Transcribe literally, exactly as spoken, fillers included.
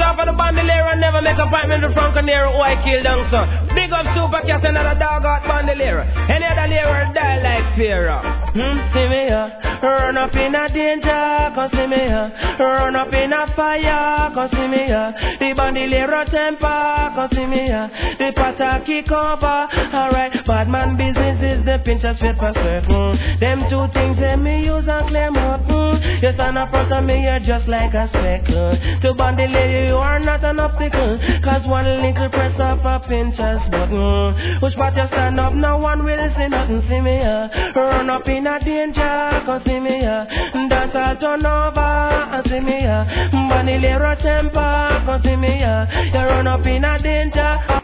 off of the bandolier and never make a appointment with Frank Canero who I killed down, son. Big up Super Cat, another dog out bandolier. Any other layer die like fear. Hmm, see me here. Run up in a danger, come see me here. Run up in a fire, come see me here. The bandolier temper, come see me here. The pataki cover, alright. Bad man business is the pincher straight for certain. Them two things them me use and claim up. Mm. You stand up front of me, you're just like a speckle. To bandolier you are not an obstacle. Cause one little press of a pincher's button. Which part you stand up, no one will see nothing. See me here. Run up in a danger, come see me here. Dance all turn over, and see me here. Bandolier temper, come see me here. You run up in a danger.